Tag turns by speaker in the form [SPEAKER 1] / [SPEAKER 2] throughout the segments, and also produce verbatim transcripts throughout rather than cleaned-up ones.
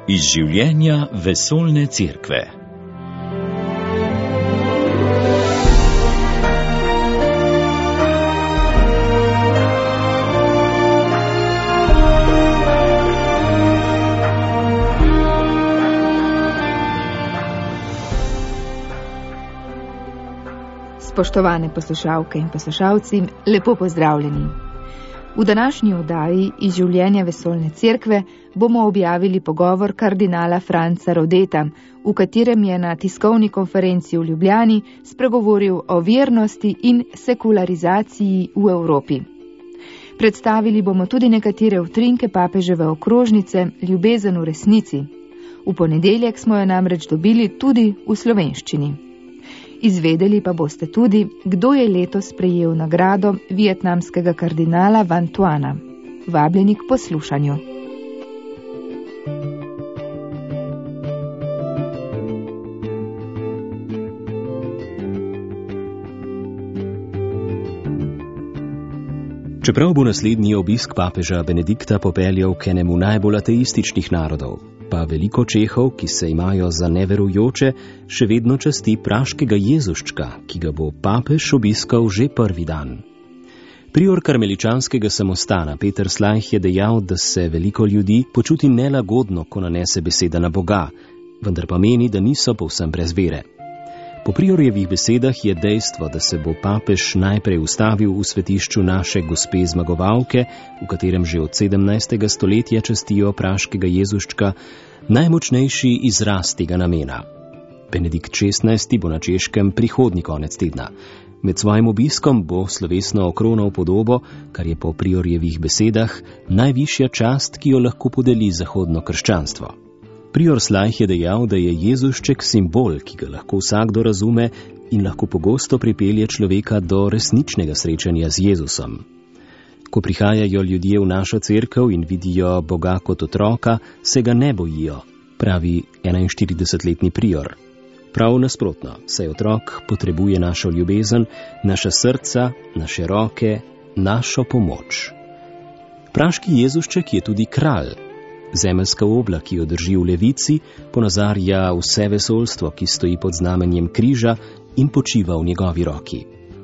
[SPEAKER 1] Iz življenja vesoljne cerkve.
[SPEAKER 2] Spoštovane poslušalke in poslušalci, lepo pozdravljeni. V današnji oddaji iz življenja vesoljne cerkve bomo objavili pogovor kardinala Franca Rodeta, v katerem je na tiskovni konferenci v Ljubljani spregovoril o vernosti in sekularizaciji v Evropi. Predstavili bomo tudi nekatere utrinke papeževe okrožnice Ljubezen v resnici. V ponedeljek smo jo namreč dobili tudi v slovenščini. Izvedeli pa boste tudi, kdo je letos prejel nagrado vietnamskega kardinala Van Thuana. Vabljeni k poslušanju.
[SPEAKER 3] Čeprav bo naslednji obisk papeža Benedikta popeljal k enemu najbolj ateističnih narodov, pa veliko Čehov, ki se imajo za neverujoče, še vedno časti praškega Jezuščka, ki ga bo papež obiskal že prvi dan. Prior karmeličanskega samostana Peter Slajh je dejal, da se veliko ljudi počuti nelagodno, ko nanese beseda na Boga, vendar pa meni, da niso povsem brez vere. Po priorjevih besedah je dejstvo, da se bo papež najprej ustavil v svetišču naše gospe zmagovalke, v katerem že od sedemnajstega stoletja častijo praškega Jezuščka, najmočnejši izraz tega namena. Benedikt šestnajsti bo na Češkem prihodnji konec tedna. Med svojim obiskom bo slovesno okronal podobo, kar je po priorjevih besedah najvišja čast, ki jo lahko podeli zahodno krščanstvo. Prior Slajh je dejal, da je Jezušček simbol, ki ga lahko vsakdo razume in lahko pogosto pripelje človeka do resničnega srečanja z Jezusom. Ko prihajajo ljudje v našo cerkev in vidijo Boga kot otroka, se ga ne bojijo, pravi enainštiridesetletni prior. Prav nasprotno, saj otrok potrebuje našo ljubezen, naša srca, naše roke, našo pomoč. Praški Jezušček je tudi kralj. Zemeljska obla, ki jo drži v levici, ponazarja vse vesoljstvo, ki stoji pod znamenjem križa in počiva v njegovi roki.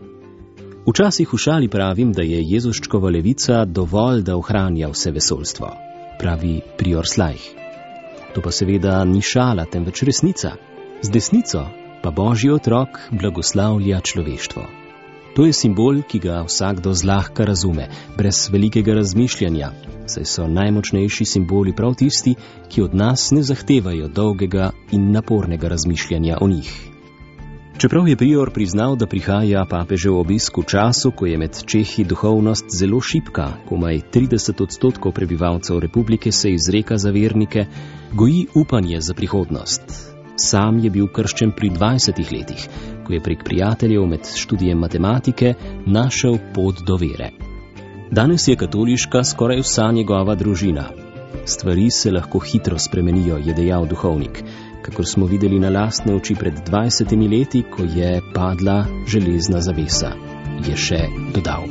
[SPEAKER 3] Včasih v šali pravim, da je Jezuščkova levica dovolj, da ohranja vse vesoljstvo, pravi prior Slajh. To pa seveda ni šala, temveč resnica. Z desnico pa Božji otrok blagoslavlja človeštvo. To je simbol, ki ga vsakdo zlahka razume, brez velikega razmišljanja, saj so najmočnejši simboli prav tisti, ki od nas ne zahtevajo dolgega in napornega razmišljanja o njih. Čeprav je prior priznal, da prihaja papežev obisk v času, ko je med Čehi duhovnost zelo šibka, komaj trideset odstotkov prebivalcev republike se izreka za vernike, goji upanje za prihodnost. Sam je bil krščen pri dvajsetih letih, ko je prek prijateljev med študijem matematike našel pot do vere. Danes je katoliška skoraj vsa njegova družina. Stvari se lahko hitro spremenijo, je dejal duhovnik, kakor smo videli na lastne oči pred dvajsetimi leti, ko je padla železna zavesa, je še dodal.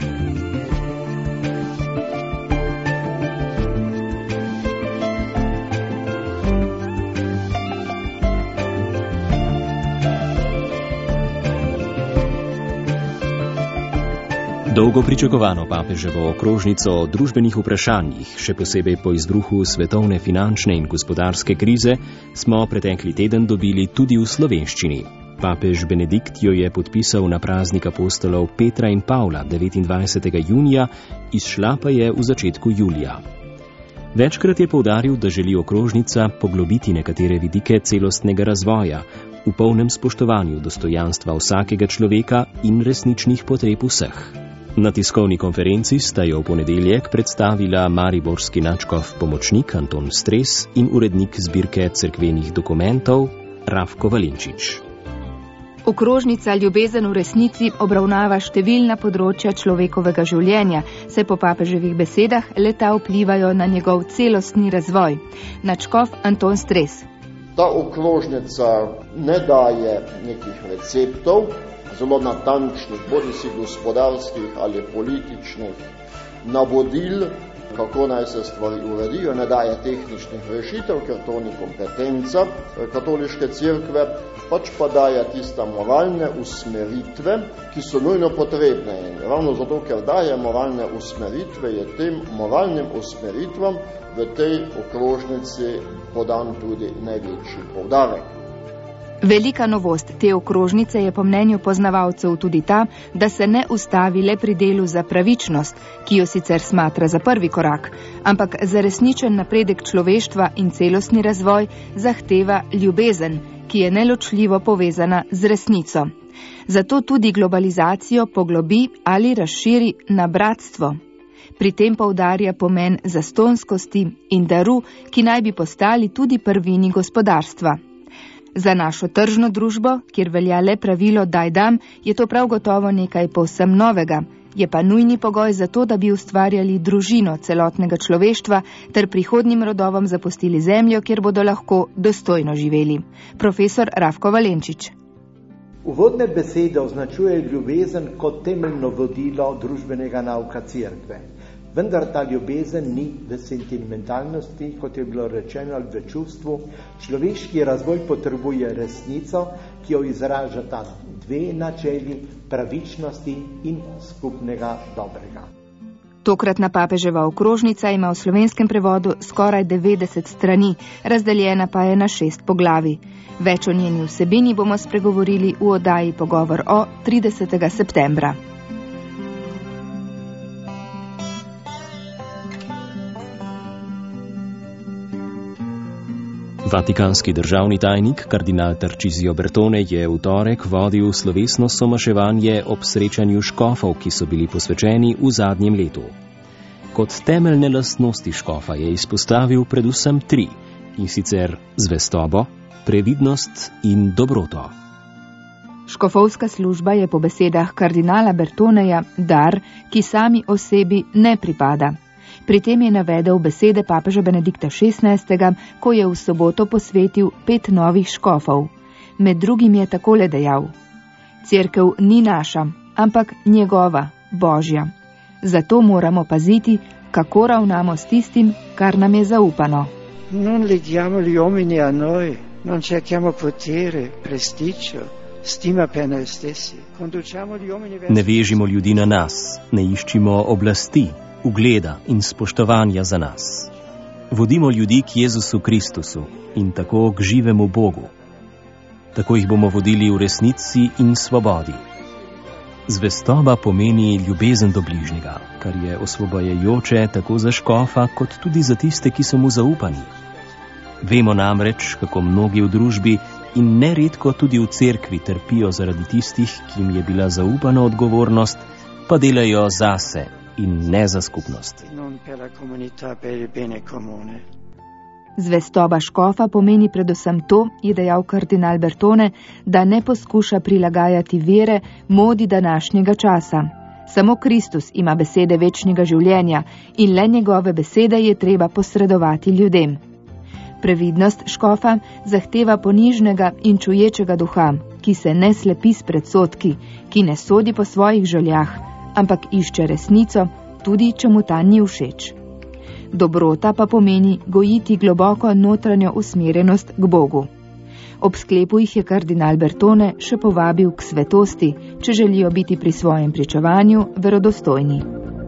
[SPEAKER 3] Dolgo pričakovano papeževo okrožnico o družbenih vprašanjih, še posebej po izbruhu svetovne finančne in gospodarske krize, smo pretekli teden dobili tudi v slovenščini. Papež Benedikt jo je podpisal na praznik apostolov Petra in Pavla devetindvajsetega junija, izšla pa je v začetku julija. Večkrat je poudaril, da želi okrožnica poglobiti nekatere vidike celostnega razvoja, v polnem spoštovanju dostojanstva vsakega človeka in resničnih potreb vseh. Na tiskovni konferenci sta jo v ponedeljek predstavila mariborski nadškof pomočnik Anton Stres in urednik zbirke cerkvenih dokumentov Rafko Valenčič.
[SPEAKER 2] Okrožnica Ljubezen v resnici obravnava številna področja človekovega življenja, saj po papeževih besedah le-ta vplivajo na njegov celostni razvoj. Nadškof Anton Stres.
[SPEAKER 4] Ta okrožnica ne daje nekih receptov, zelo natančnih, bodi si gospodarskih ali političnih navodil, kako naj se stvari uredijo, ne daje tehničnih rešitev, ker to ni kompetenca katoliške cerkve, pač pa daje tiste moralne usmeritve, ki so nujno potrebne. In ravno zato, ker daje moralne usmeritve, je tem moralnim usmeritvam v tej okrožnici podan tudi največji poudarek.
[SPEAKER 2] Velika novost te okrožnice je po mnenju poznavalcev tudi ta, da se ne ustavi le pri delu za pravičnost, ki jo sicer smatra za prvi korak, ampak za resničen napredek človeštva in celostni razvoj zahteva ljubezen, ki je neločljivo povezana z resnico. Zato tudi globalizacijo poglobi ali razširi na bratstvo. Pri tem poudarja pomen zastonskosti in daru, ki naj bi postali tudi prvini gospodarstva. Za našo tržno družbo, kjer velja le pravilo daj dam, je to prav gotovo nekaj povsem novega, je pa nujni pogoj za to, da bi ustvarjali družino celotnega človeštva ter prihodnjim rodovom zapustili zemljo, kjer bodo lahko dostojno živeli. Profesor Rafko Valenčič.
[SPEAKER 5] Uvodne besede označujejo ljubezen kot temeljno vodilo družbenega nauka cerkve. Vendar ta ljubezen ni v sentimentalnosti, kot je bilo rečeno, ali v čustvu. Človeški razvoj potrebuje resnico, ki jo izražata dve načeli, pravičnosti in skupnega dobrega.
[SPEAKER 2] Tokratna papeževa okrožnica ima v slovenskem prevodu skoraj devetdeset strani, razdeljena pa je na šest poglavij. Več o njeni vsebini bomo spregovorili v oddaji Pogovor o tridesetega septembra.
[SPEAKER 3] Vatikanski državni tajnik, kardinal Tarcisio Bertone, je v torek vodil slovesno somaševanje ob srečanju škofov, ki so bili posvečeni v zadnjem letu. Kot temeljne lastnosti škofa je izpostavil predvsem tri, in sicer zvestobo, previdnost in dobroto.
[SPEAKER 2] Škofovska služba je po besedah kardinala Bertoneja dar, ki sami osebi ne pripada. Pri tem je navedel besede papeža Benedikta šestnajstega, ko je v soboto posvetil pet novih škofov. Med drugim je takole dejal: Cerkev ni naša, ampak njegova, Božja. Zato moramo paziti, kako ravnamo s tistim, kar nam je zaupano.
[SPEAKER 6] Non leghiamo gli uomini a noi, non cerchiamo potere, prestigio, stima per noi stessi. Conduciamo gli uomini verso...
[SPEAKER 3] Ne vežimo ljudi na nas, ne iščimo oblasti, ugleda in spoštovanja za nas. Vodimo ljudi k Jezusu Kristusu in tako k živemu Bogu. Tako jih bomo vodili v resnici in svobodi. Zvestoba pomeni ljubezen do bližnjega, kar je osvobajajoče tako za škofa, kot tudi za tiste, ki so mu zaupani. Vemo namreč, kako mnogi v družbi in neredko tudi v cerkvi trpijo zaradi tistih, ki jim je bila zaupana odgovornost, pa delajo zase in ne za skupnost.
[SPEAKER 2] Zvestoba škofa pomeni predvsem to, je dejal kardinal Bertone, da ne poskuša prilagajati vere modi današnjega časa. Samo Kristus ima besede večnega življenja in le njegove besede je treba posredovati ljudem. Previdnost škofa zahteva ponižnega in čuječega duha, ki se ne slepi s predsodki, ki ne sodi po svojih željah, ampak išče resnico, tudi če mu ta ni všeč. Dobrota pa pomeni gojiti globoko notranjo usmerjenost k Bogu. Ob sklepu jih je kardinal Bertone še povabil k svetosti, če želijo biti pri svojem pričevanju verodostojni.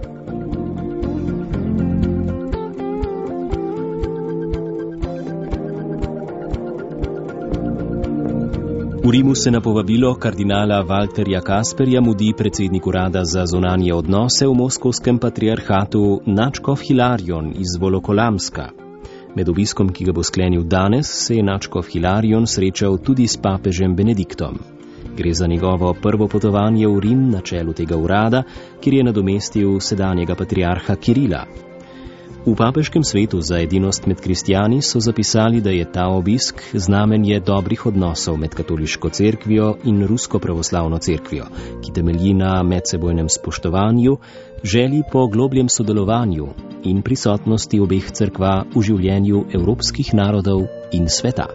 [SPEAKER 3] V Rimu se na povabilo kardinala Walterja Kasperja mudi predsednik urada za zunanje odnose v moskovskem patriarhatu nadškof Hilarion iz Volokolamska. Med obiskom, ki ga bo sklenil danes, se je nadškof Hilarion srečal tudi s papežem Benediktom. Gre za njegovo prvo potovanje v Rim na čelu tega urada, kjer je nadomestil sedanjega patriarha Kirila. V papeškem svetu za edinost med kristjani so zapisali, da je ta obisk znamenje dobrih odnosov med katoliško cerkvijo in rusko pravoslavno cerkvijo, ki temelji na medsebojnem spoštovanju, želji po globljem sodelovanju in prisotnosti obeh cerkva v življenju evropskih narodov in sveta.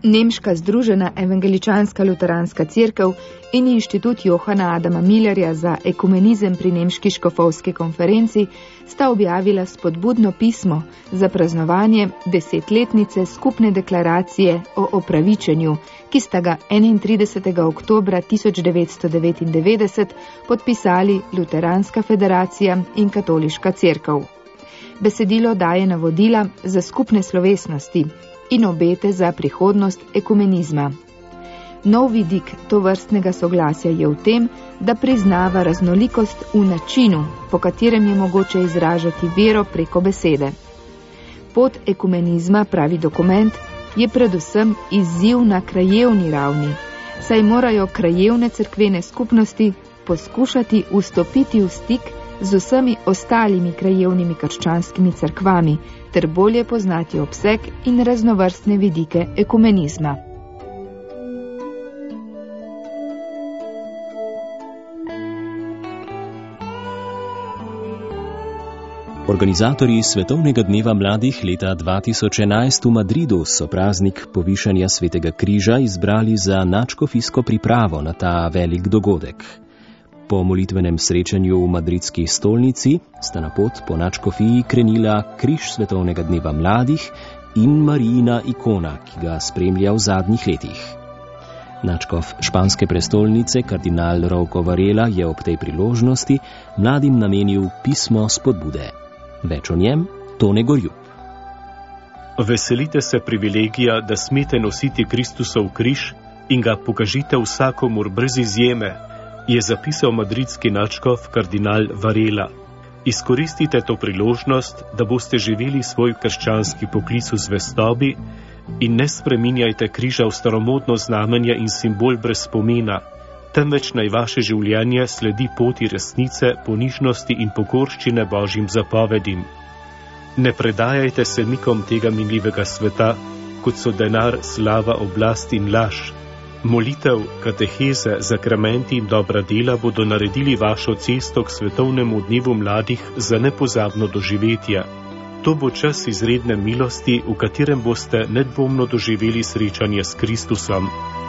[SPEAKER 2] Nemška združena evangeličanska luteranska cerkev in Inštitut Johana Adama Millerja za ekumenizem pri Nemški škofovski konferenci sta objavila spodbudno pismo za praznovanje desetletnice skupne deklaracije o opravičenju, ki sta ga enaintridesetega oktobra tisoč devetsto devetindevetdeset podpisali Luteranska federacija in Katoliška cerkev. Besedilo daje navodila za skupne slovesnosti in obete za prihodnost ekumenizma. Nov vidik tovrstnega soglasja je v tem, da priznava raznolikost v načinu, po katerem je mogoče izražati vero preko besede. Pot ekumenizma, pravi dokument, je predvsem izziv na krajevni ravni, saj morajo krajevne cerkvene skupnosti poskušati vstopiti v stik z vsemi ostalimi krajevnimi krščanskimi cerkvami ter bolje poznati obseg in raznovrstne vidike ekumenizma.
[SPEAKER 3] Organizatorji Svetovnega dneva mladih leta dva tisoč enajst v Madridu so praznik povišanja Svetega križa izbrali za nadškofijsko pripravo na ta velik dogodek. Po molitvenem srečanju v madridski stolnici sta na pot po nadškofiji krenila križ Svetovnega dneva mladih in Marijina ikona, ki ga spremlja v zadnjih letih. Nadškof španske prestolnice, kardinal Rouco Varela, je ob tej priložnosti mladim namenil pismo spodbude. Več o njem Tone Gorjup.
[SPEAKER 7] Veselite se privilegija, da smete nositi Kristusov križ in ga pokažite vsakomur brez izjeme, je zapisal madridski nadškof kardinal Varela. Izkoristite to priložnost, da boste živeli svoj krščanski poklic v zvestobi in ne spreminjajte križa v staromodno znamenje in simbol brez spomena, temveč naj vaše življenje sledi poti resnice, ponižnosti in pokorščine Božjim zapovedim. Ne predajajte se nikom tega minljivega sveta, kot so denar, slava, oblast in laž. Molitev, kateheze, zakramenti in dobra dela bodo naredili vašo cesto k svetovnemu dnevu mladih za nepozabno doživetje. To bo čas izredne milosti, v katerem boste nedvomno doživeli srečanje s Kristusom.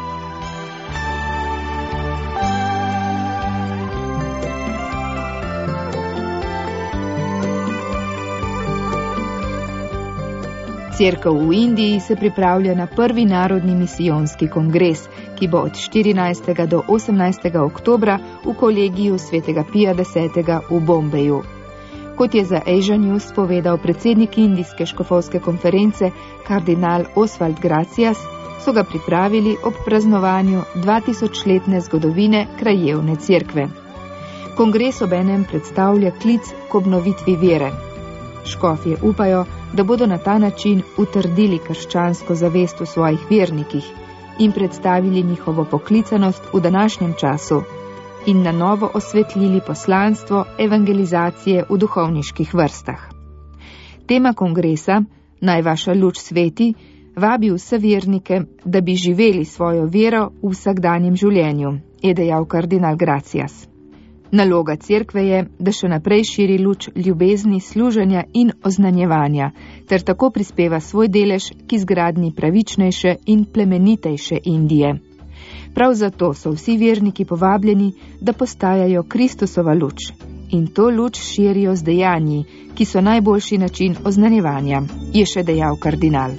[SPEAKER 2] Cerkev v Indiji se pripravlja na prvi narodni misijonski kongres, ki bo od štirinajstega do osemnajstega oktobra v kolegiju svetega Pija desetega v Bombeju. Kot je za Asia News povedal predsednik indijske škofovske konference kardinal Oswald Gracias, so ga pripravili ob praznovanju dvatisočletne zgodovine krajevne cerkve. Kongres obenem predstavlja klic k obnovitvi vere. Škofje upajo, da bodo na ta način utrdili krščansko zavest v svojih vernikih in predstavili njihovo poklicanost v današnjem času in na novo osvetlili poslanstvo evangelizacije v duhovniških vrstah. Tema kongresa, Naj vaša luč sveti, vabi vse vernike, da bi živeli svojo vero v vsakdanjem življenju, je dejal kardinal Gracias. Naloga cerkve je, da še naprej širi luč ljubezni, služenja in oznanjevanja, ter tako prispeva svoj delež k izgradnji pravičnejše in plemenitejše Indije. Prav zato so vsi verniki povabljeni, da postajajo Kristusova luč in to luč širijo z dejanji, ki so najboljši način oznanjevanja, je še dejal kardinal.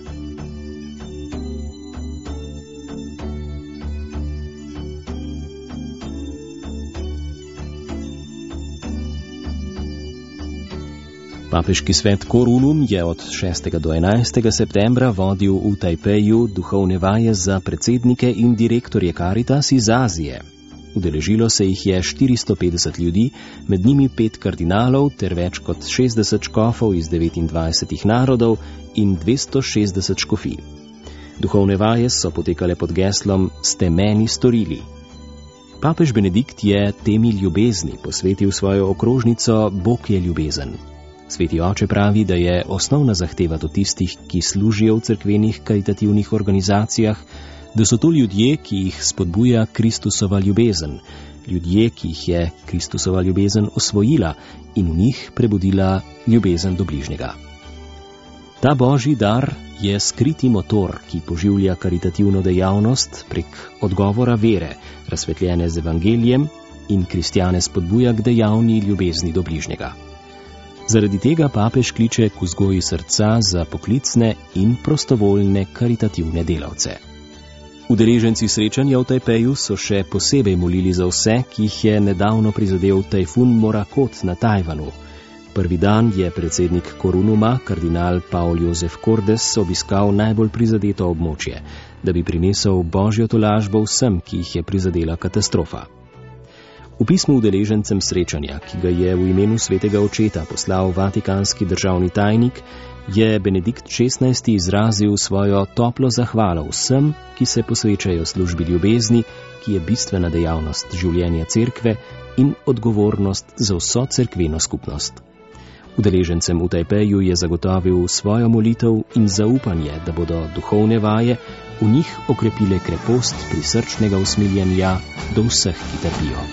[SPEAKER 3] Papeški svet Korunum je od šestega do enajstega septembra vodil v Tajpeju duhovne vaje za predsednike in direktorje Caritas iz Azije. Udeležilo se jih je štiristo petdeset ljudi, med njimi pet kardinalov ter več kot šestdeset škofov iz devetindvajsetih narodov in dvesto šestdeset škofij. Duhovne vaje so potekale pod geslom Ste meni storili. Papež Benedikt je temi ljubezni posvetil svojo okrožnico Bog je ljubezen. Sveti oče pravi, da je osnovna zahteva do tistih, ki služijo v cerkvenih karitativnih organizacijah, da so to ljudje, ki jih spodbuja Kristusova ljubezen, ljudje, ki jih je Kristusova ljubezen osvojila in v njih prebudila ljubezen do bližnjega. Ta božji dar je skriti motor, ki poživlja karitativno dejavnost prek odgovora vere, razsvetljene z evangelijem, in kristjane spodbuja k dejavni ljubezni do bližnjega. Zaradi tega papež kliče k vzgoji srca za poklicne in prostovoljne karitativne delavce. Udeleženci srečanja v Tajpeju so še posebej molili za vse, ki jih je nedavno prizadel tajfun Morakot na Tajvanu. Prvi dan je predsednik Korunuma, kardinal Paul Jozef Kordes, obiskal najbolj prizadeto območje, da bi prinesel božjo tolažbo vsem, ki jih je prizadela katastrofa. V pismu udeležencem srečanja, ki ga je v imenu svetega očeta poslal vatikanski državni tajnik, je Benedikt šestnajsti izrazil svojo toplo zahvalo vsem, ki se posvečajo službi ljubezni, ki je bistvena dejavnost življenja cerkve in odgovornost za vso cerkveno skupnost. Udeležencem v Tajpeju je zagotovil svojo molitev in zaupanje, da bodo duhovne vaje v njih okrepile krepost prisrčnega usmiljenja do vseh, ki trpijo.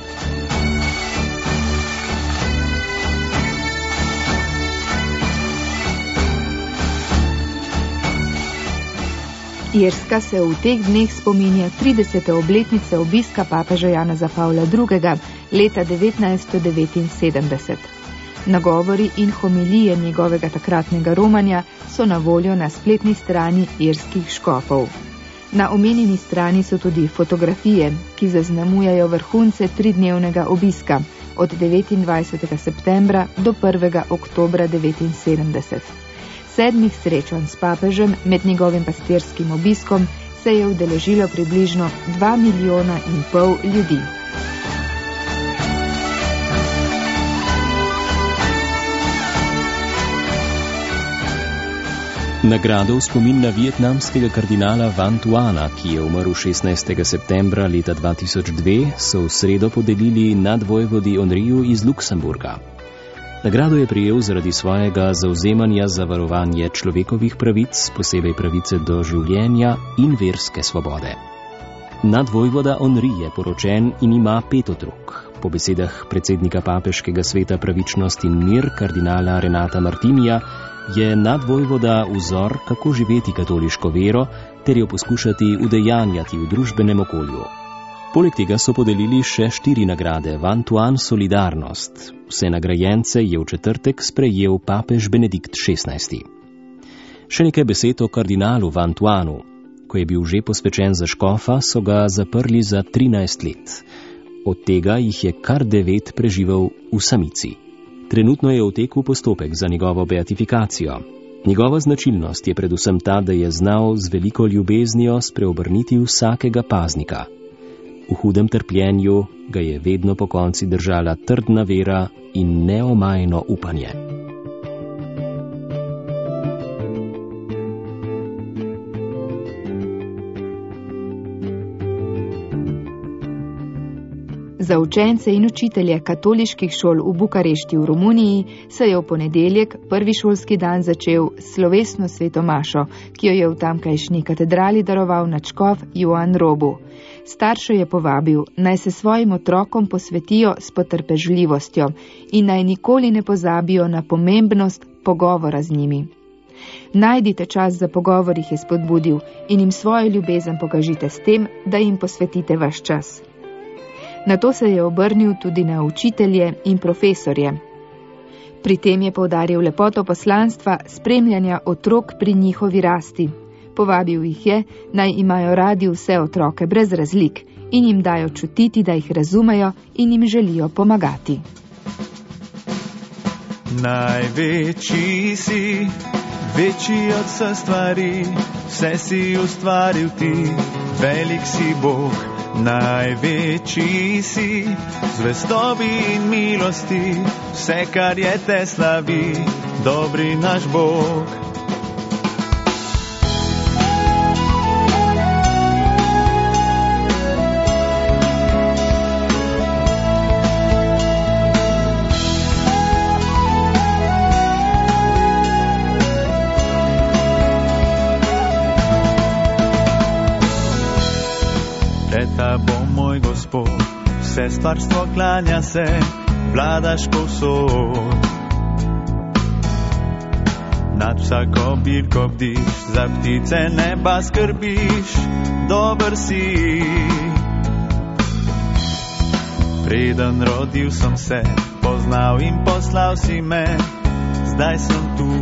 [SPEAKER 2] Irska se v teh dneh spominja tridesete obletnice obiska papeža Janeza Pavla drugega leta devetnajststo devetinsedemdeset. Nagovori in homilije njegovega takratnega romanja so na voljo na spletni strani irskih škofov. Na omenjeni strani so tudi fotografije, ki zaznamujajo vrhunce tridnevnega obiska od devetindvajsetega septembra do prvega oktobra devetinsedemdeset. Sedmih srečanj s papežem med njegovim pastirskim obiskom se je udeležilo približno dva milijona in pol ljudi.
[SPEAKER 3] Nagrado v spomin na vietnamskega kardinala Van Tuana, ki je umrl šestnajstega septembra leta dva tisoč dve, so v sredo podelili nadvojvodi Henriju iz Luksemburga. Nagrado je prejel zaradi svojega zavzemanja za varovanje človekovih pravic, posebej pravice do življenja in verske svobode. Nadvojvoda Henri je poročen in ima pet otrok. Po besedah predsednika papeškega sveta pravičnost in mir, kardinala Renata Martinija, je nadvojvoda vzor, kako živeti katoliško vero, ter jo poskušati udejanjati v družbenem okolju. Poleg tega so podelili še štiri nagrade Van Tuan Solidarnost. Vse nagrajence je v četrtek sprejel papež Benedikt šestnajsti. Še nekaj besed o kardinalu Van Tuanu. Ko je bil že posvečen za škofa, so ga zaprli za trinajst let. Od tega jih je kar devet preživel v samici. Trenutno je v teku postopek za njegovo beatifikacijo. Njegova značilnost je predvsem ta, da je znal z veliko ljubeznijo spreobrniti vsakega paznika. V hudem trpljenju ga je vedno po konci držala trdna vera in neomajno upanje.
[SPEAKER 2] Za učence in učitelje katoliških šol v Bukarešti v Romuniji se je v ponedeljek prvi šolski dan začel s slovesno sveto mašo, ki jo je v tamkajšnji katedrali daroval nadškof Joan Robu. Starše je povabil, naj se svojim otrokom posvetijo s potrpežljivostjo in naj nikoli ne pozabijo na pomembnost pogovora z njimi. Najdite čas za pogovor, jih je spodbudil, in jim svojo ljubezen pokažite s tem, da jim posvetite vaš čas. Nato se je obrnil tudi na učitelje in profesorje. Pri tem je poudaril lepoto poslanstva spremljanja otrok pri njihovi rasti. Povabil jih je, naj imajo radi vse otroke brez razlik in jim dajo čutiti, da jih razumejo in jim želijo pomagati.
[SPEAKER 8] Največji si, večji od vseh stvari, vse si ustvaril ti, velik si Bog. Največji si, zvestobi in milosti, vse, kar je te slavi, dobri naš Bog. Tabo, moj Gospod, vse stvarstvo klanja se, vladaš povsod. nad vsako bilko bdiš, za ptice neba skrbiš, dober si. Preden rodil sem se, poznal in poslal si me, zdaj sem tu.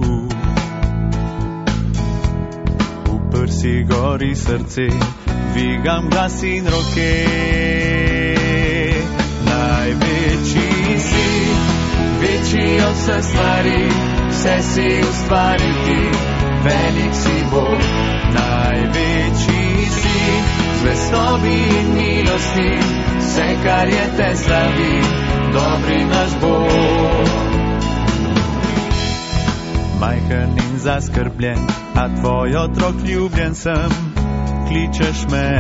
[SPEAKER 8] V prsi gori srce, dvigam glas in roke. Največji si, večji od vse stvari, vse si ustvaril ti, velik si Bog. Največji si, zvestobi in milosti, vse kar je te slavi, dobri naš Bog. Majhen in zaskrbljen, a tvoj otrok ljubljen sem, kličeš me,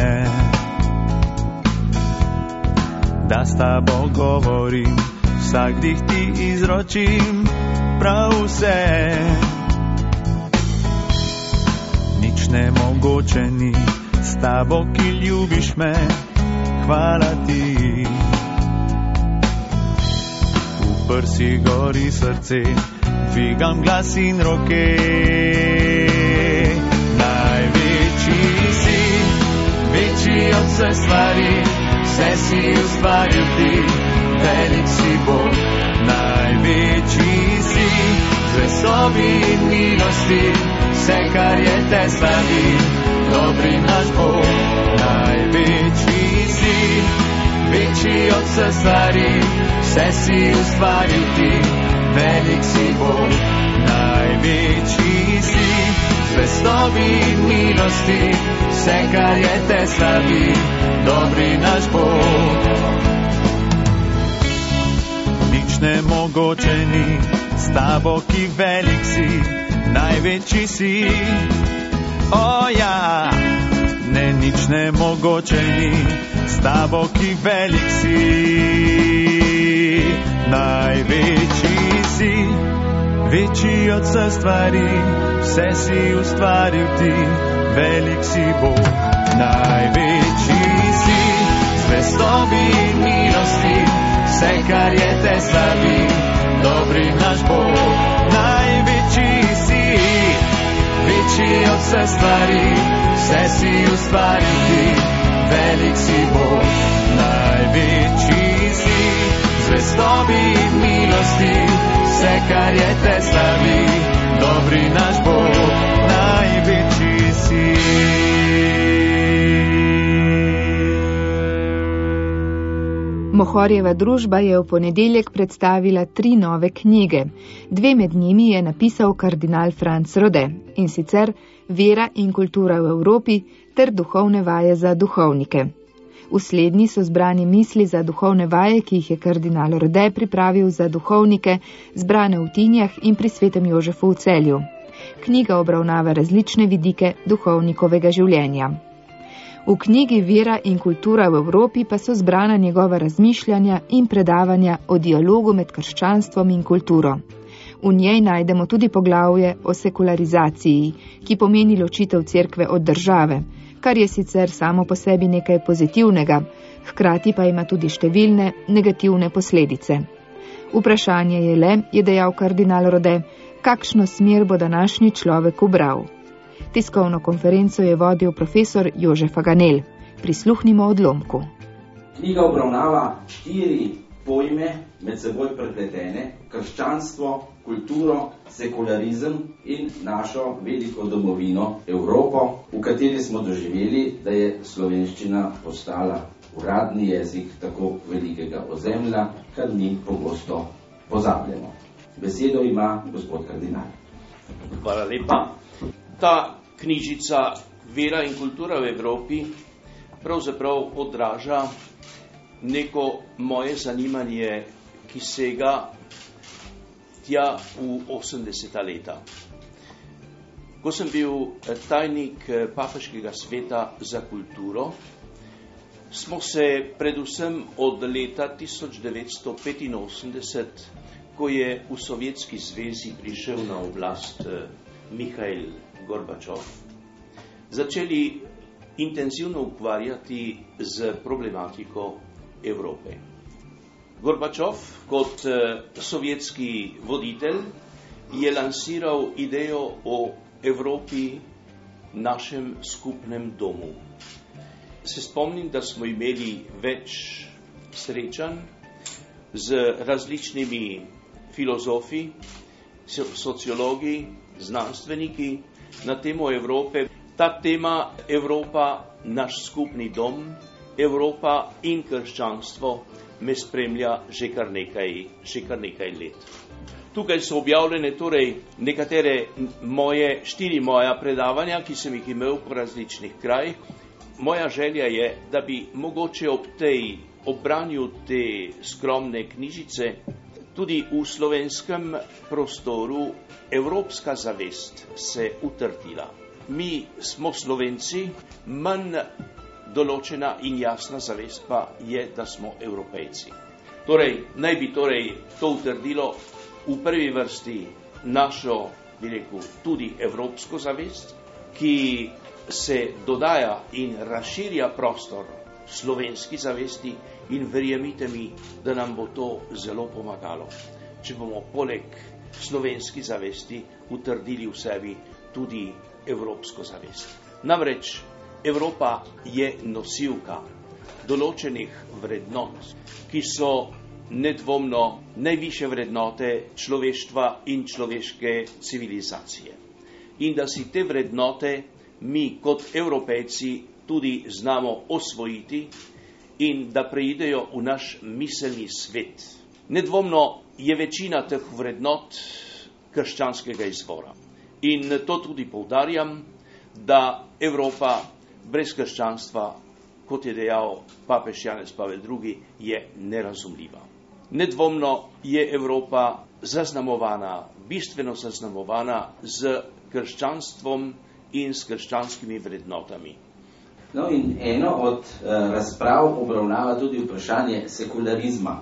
[SPEAKER 8] da s tabo govorim, vsak dih ti izročim, prav vse. Nič nemogoče ni, s tabo, ki ljubiš me, hvala ti. V prsi gori srce, dvigam glas in roke. Največji si, večji od vse stvari, vse si ustvaril ti, velik si Bog. Največji si, zvestobi in milosti, vse kar je te slavi, dobri naš Bog. Največji si, večji od vse stvari, vse si ustvaril ti, velik si Bog. Največji si, zvestobi in milosti, vse kar je te slavi, dobri naš Bog. Nič nemogoče ni, s tabo, ki velik si, največji si. O ja, ne, nič nemogoče ni, s tabo, ki velik si. Največji si, večji od vse stvari, vse si ustvaril ti, velik si Bog. Največji si, zvestobi in milosti, vse kar je te slavi, dobri naš Bog. Največji si, večji od vse stvari, vse si ustvaril ti, velik si Bog. Največji si, zvestobi in milosti, vse kar je te slavi, dobri naš Bog. Največji si.
[SPEAKER 2] Mohorjeva družba je v ponedeljek predstavila tri nove knjige. Dve med njimi je napisal kardinal Franc Rode, in sicer Vera in kultura v Evropi ter duhovne vaje za duhovnike. V slednji so zbrani misli za duhovne vaje, ki jih je kardinal Rode pripravil za duhovnike, zbrane v Tinjah in pri Svetem Jožefu v Celju. Knjiga obravnava različne vidike duhovnikovega življenja. V knjigi Vera in kultura v Evropi pa so zbrana njegova razmišljanja in predavanja o dialogu med krščanstvom in kulturo. V njej najdemo tudi poglavje o sekularizaciji, ki pomeni ločitev cerkve od države, kar je sicer samo po sebi nekaj pozitivnega, hkrati pa ima tudi številne negativne posledice. Vprašanje je le, je dejal kardinal Rode, kakšno smer bo današnji človek ubral. Tiskovno konferenco je vodil profesor Jožef Faganel. Prisluhnimo odlomku.
[SPEAKER 9] Knjiga obravnava štiri pojme med seboj prepletene: krščanstvo, kulturo, sekularizem in našo veliko domovino Evropo, v kateri smo doživeli, da je slovenščina postala uradni jezik tako velikega ozemlja, kar mi pogosto pozabljamo. Besedo ima gospod kardinal.
[SPEAKER 10] Hvala lepa. Ta knjižica Vera in kultura v Evropi pravzaprav odraža neko moje zanimanje, ki sega tja v osemdeseta leta. Ko sem bil tajnik Papeškega sveta za kulturo, smo se predvsem od leta tisoč devetsto petinosemdeset, ko je v Sovjetski zvezi prišel na oblast Mihail Gorbačov, začeli intenzivno ukvarjati z problematiko Evrope. Gorbačov kot sovjetski voditelj je lansiral idejo o Evropi, našem skupnem domu. Se spomnim, da smo imeli več srečanj z različnimi filozofi, sociologi, znanstveniki na temo Evrope. Ta tema Evropa, naš skupni dom, Evropa in krščanstvo me spremlja že kar nekaj, že kar nekaj let. Tukaj so objavljene torej nekatere moje, štiri moja predavanja, ki sem jih imel po različnih krajih. Moja želja je, da bi mogoče ob tej obranju te skromne knjižice tudi v slovenskem prostoru evropska zavest se utrdila. Mi smo Slovenci, manj določena in jasna zavest pa je, da smo Evropejci. Torej, naj bi torej to utrdilo v prvi vrsti našo, bi rekel, tudi evropsko zavest, ki se dodaja in razširja prostor slovenski zavesti in verjemite mi, da nam bo to zelo pomagalo, če bomo poleg slovenski zavesti utrdili v sebi tudi evropsko zavest. Namreč Evropa je nosilka določenih vrednot, ki so nedvomno najvišje vrednote človeštva in človeške civilizacije. In da si te vrednote mi kot Evropejci tudi znamo osvojiti in da preidejo v naš miselni svet. Nedvomno je večina teh vrednot krščanskega izvora. In to tudi poudarjam, da Evropa brez krščanstva, kot je dejal papež Janez Pavel drugi, je nerazumljiva. Nedvomno je Evropa zaznamovana, bistveno zaznamovana z krščanstvom in s krščanskimi vrednotami.
[SPEAKER 9] No in eno od uh, razprav obravnava tudi vprašanje sekularizma,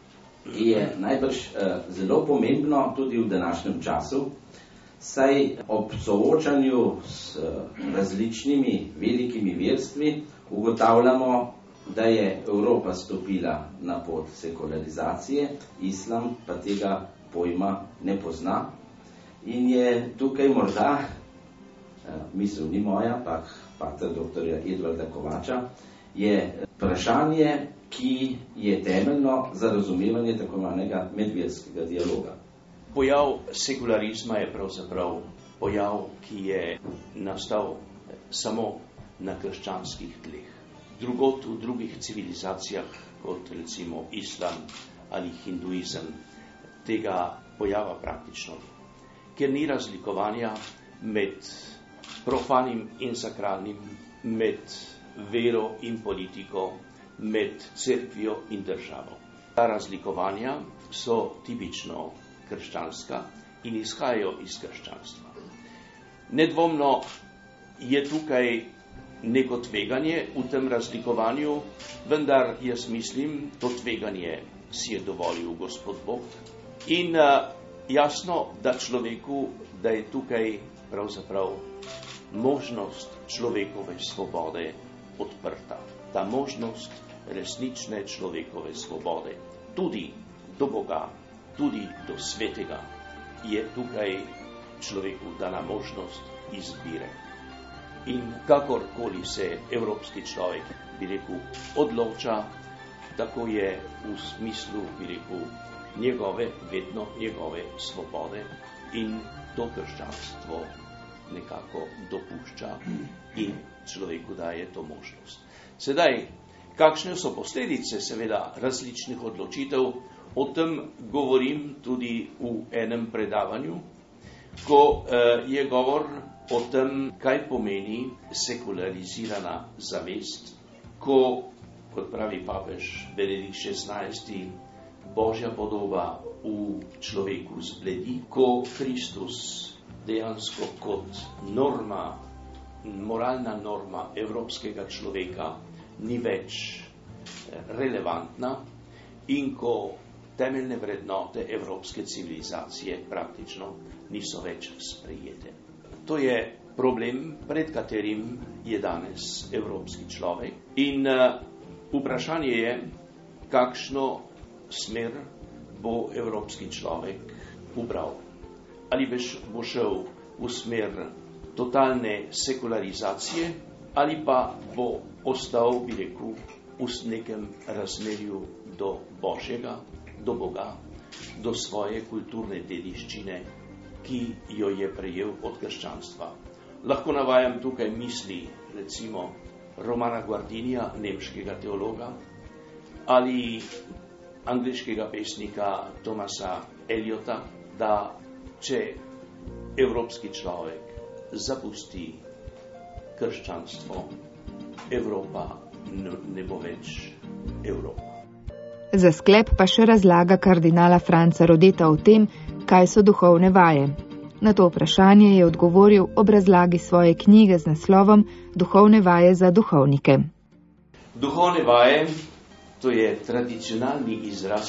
[SPEAKER 9] ki je najbrž uh, zelo pomembno tudi v današnjem času, saj ob soočanju s različnimi velikimi verstvi ugotavljamo, da je Evropa stopila na pot sekularizacije, islam pa tega pojma ne pozna. In je tukaj morda, misel ni moja, pa pater doktorja Edvarda Kovača, je vprašanje, ki je temeljno za razumevanje tako imenega medverskega dialoga.
[SPEAKER 10] Pojav sekularizma je pravzaprav pojav, ki je nastal samo na krščanskih tleh. Drugot v drugih civilizacijah, kot recimo islam ali hinduizem, tega pojava praktično ni. Ker ni razlikovanja med profanim in sakralnim, med vero in politiko, med cerkvijo in državo. Ta razlikovanja so tipično krščanska in izhajajo iz krščanstva. Nedvomno je tukaj neko tveganje v tem razlikovanju, vendar jaz mislim, to tveganje si je dovolil Gospod Bog. In uh, jasno, da človeku, da je tukaj pravzaprav možnost človekove svobode odprta. Ta možnost resnične človekove svobode, tudi do Boga, tudi do svetega, je tukaj človeku dana možnost izbire. In kakorkoli se evropski človek, bi rekel, odloča, tako je v smislu, bi rekel, njegove, vedno njegove svobode in to krščanstvo nekako dopušča in človeku daje to možnost. Sedaj, kakšne so posledice seveda različnih odločitev, o tem govorim tudi v enem predavanju, ko eh, je govor o tem, kaj pomeni sekularizirana zavest, ko, kot pravi papež Benedikt šestnajsti, Božja podoba v človeku zbledi, ko Kristus dejansko kot norma, moralna norma evropskega človeka ni več relevantna in ko temeljne vrednote evropske civilizacije praktično niso več sprejete. To je problem, pred katerim je danes evropski človek. In uh, vprašanje je, kakšno smer bo evropski človek ubral. ali veš, bo šel v smer totalne sekularizacije, ali pa bo ostal, bi rekel, v nekem razmerju do Božjega, do Boga, do svoje kulturne dediščine, ki jo je prejel od krščanstva. Lahko navajam tukaj misli, recimo, Romana Guardinija, nemškega teologa, ali angleškega pesnika Thomasa Eliota, da če evropski človek zapusti krščanstvo, Evropa ne bo več Evropa.
[SPEAKER 2] Za sklep pa še razlaga kardinala Franca Rodeta o tem, kaj so duhovne vaje. Na to vprašanje je odgovoril ob razlagi svoje knjige z naslovom Duhovne vaje za duhovnike.
[SPEAKER 10] Duhovne vaje, to je tradicionalni izraz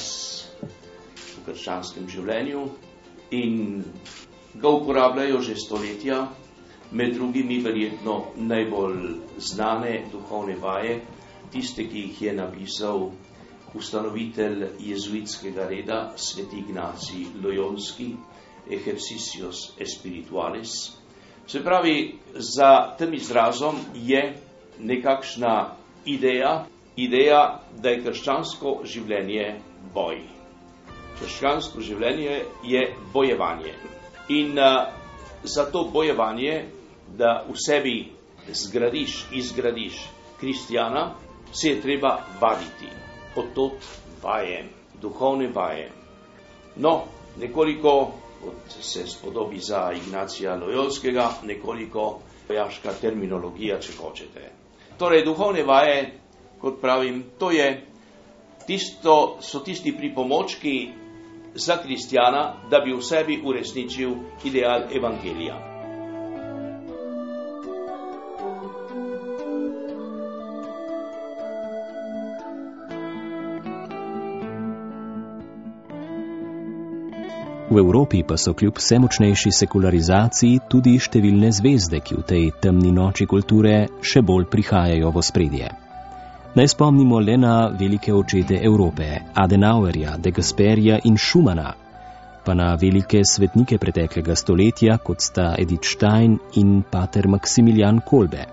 [SPEAKER 10] v krščanskem življenju in ga uporabljajo že stoletja, med drugimi verjetno najbolj znane duhovne vaje, tiste, ki jih je napisal ustanovitelj jezuitskega reda, sveti Ignacij Lojonski, Exercicios Espiritualis. Se pravi, za tem izrazom je nekakšna ideja, ideja, da je krščansko življenje boj. Krščansko življenje je bojevanje. In uh, za to bojevanje, da v sebi zgradiš, izgradiš kristjana, se je treba vaditi. Odtot vaje, duhovne vaje. No, nekoliko, kot se spodobi za Ignacija Lojonskega, nekoliko vojaška terminologija, če hočete. Torej, duhovne vaje, kot pravim, to je tisto, so tisti pripomočki za kristjana, da bi v sebi uresničil ideal evangelija.
[SPEAKER 3] V Evropi pa so kljub vse močnejši sekularizaciji tudi številne zvezde, ki v tej temni noči kulture še bolj prihajajo v ospredje. Naj spomnimo le na velike očete Evrope, Adenauerja, De Gasperija in Schumana, pa na velike svetnike preteklega stoletja, kot sta Edith Stein in pater Maximilian Kolbe.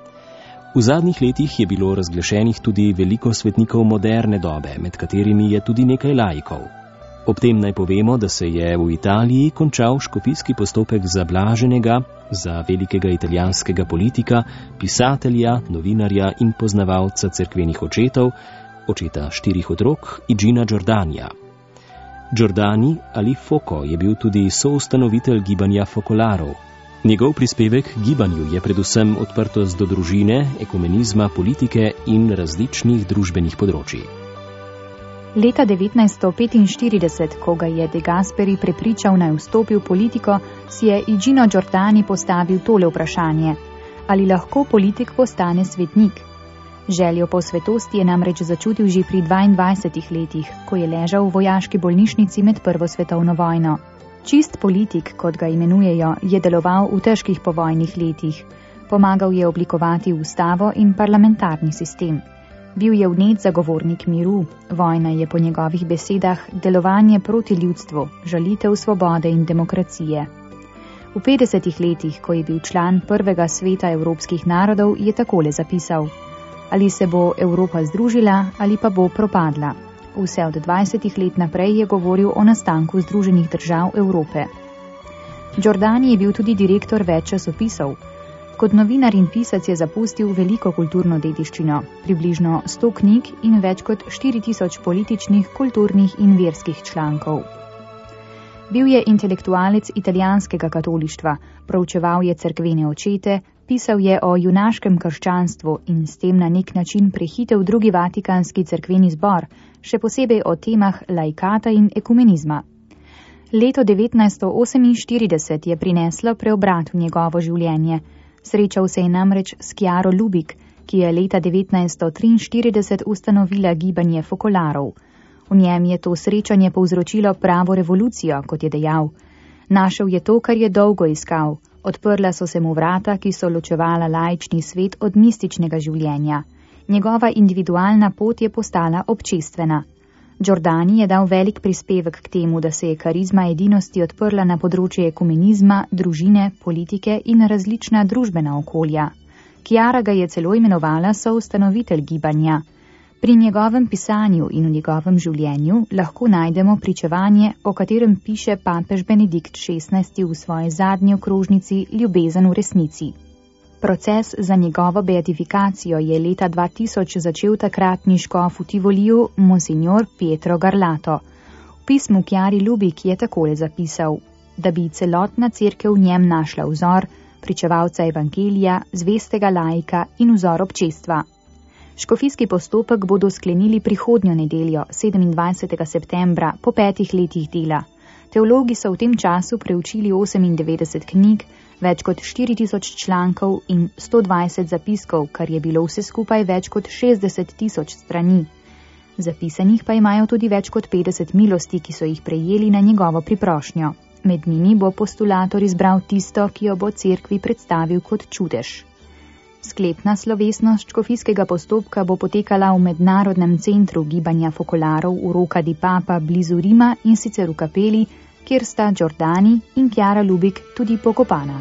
[SPEAKER 3] V zadnjih letih je bilo razglašenih tudi veliko svetnikov moderne dobe, med katerimi je tudi nekaj laikov. Ob tem naj povemo, da se je v Italiji končal škofijski postopek za blaženega, za velikega italijanskega politika, pisatelja, novinarja in poznavalca cerkvenih očetov, očeta štirih otrok, Igina Giordanija. Giordani ali Foco je bil tudi soustanovitelj gibanja Focolarov. Njegov prispevek gibanju je predvsem odprtost do družine, ekumenizma, politike in različnih družbenih področij.
[SPEAKER 11] Leta devetnajststo petinštirideset, ko ga je De Gasperi prepričal naj vstopi v politiko, si je Igino Giordani postavil tole vprašanje: ali lahko politik postane svetnik? Željo po svetosti je namreč začutil že pri dvaindvajsetih letih, ko je ležal v vojaški bolnišnici med prvo svetovno vojno. Čist politik, kot ga imenujejo, je deloval v težkih povojnih letih. Pomagal je oblikovati ustavo in parlamentarni sistem. Bil je vnet zagovornik miru, vojna je po njegovih besedah delovanje proti ljudstvu, žalitev svobode in demokracije. V petdesetih letih, ko je bil član prvega sveta evropskih narodov, je takole zapisal: ali se bo Evropa združila ali pa bo propadla. Vse od dvajsetih let naprej je govoril o nastanku Združenih držav Evrope. Giordani je bil tudi direktor več časopisov. Kot novinar in pisac je zapustil veliko kulturno dediščino, približno sto knjig in več kot štiri tisoč političnih, kulturnih in verskih člankov. Bil je intelektualec italijanskega katolištva, proučeval je cerkvene očete, pisal je o junaškem krščanstvu in s tem na nek način prehitel drugi vatikanski cerkveni zbor, še posebej o temah laikata in ekumenizma. Leto devetnajststo oseminštirideset je prineslo preobrat v njegovo življenje. Srečal se je namreč s Chiaro Lubich, ki je leta devetnajststo triinštirideset ustanovila gibanje Focolarov. V njem je to srečanje povzročilo pravo revolucijo, kot je dejal. Našel je to, kar je dolgo iskal. Odprla so se mu vrata, ki so ločevala laični svet od mističnega življenja. Njegova individualna pot je postala občestvena. Giordani je dal velik prispevek k temu, da se je karizma edinosti odprla na področje ekumenizma, družine, politike in različna družbena okolja. Chiara ga je celo imenovala soustanovitelj gibanja. Pri njegovem pisanju in v njegovem življenju lahko najdemo pričevanje, o katerem piše papež Benedikt šestnajsti v svoji zadnji okrožnici Ljubezen v resnici. Proces za njegovo beatifikacijo je leta dva tisoč začel takratni škof v Tivoliju, monsignor Pietro Garlato. V pismu Chiari Lubik je takole zapisal, da bi celotna cerkev v njem našla vzor, pričevalca evangelija, zvestega laika in vzor občestva. Škofijski postopek bodo sklenili prihodnjo nedeljo, sedemindvajsetega septembra, po petih letih dela. Teologi so v tem času preučili osemindevetdeset knjig, več kot štiri tisoč člankov in sto dvajset zapiskov, kar je bilo vse skupaj več kot šestdeset tisoč strani. Zapisanih pa imajo tudi več kot petdeset milosti, ki so jih prejeli na njegovo priprošnjo. Med njimi bo postulator izbral tisto, ki jo bo cerkvi predstavil kot čudež. Sklepna slovesnost škofijskega postopka bo potekala v mednarodnem centru gibanja fokolarov v Rocca di Papa blizu Rima in sicer v kapeli, kjer sta Giordani in Chiara Lubik tudi pokopana.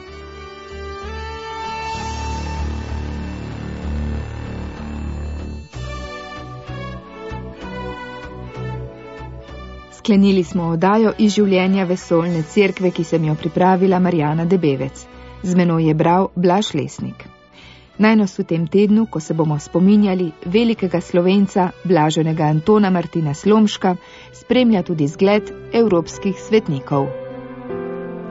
[SPEAKER 2] Sklenili smo oddajo iz življenja vesoljne cerkve, ki sem jo pripravila Marjana Debevec. Z menoj je bral Blaž Lesnik. Naj nas v tem tednu, ko se bomo spominjali velikega Slovenca, blaženega Antona Martina Slomška, spremlja tudi zgled evropskih svetnikov.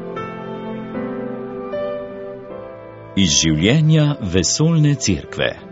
[SPEAKER 1] Iz življenja vesoljne cerkve.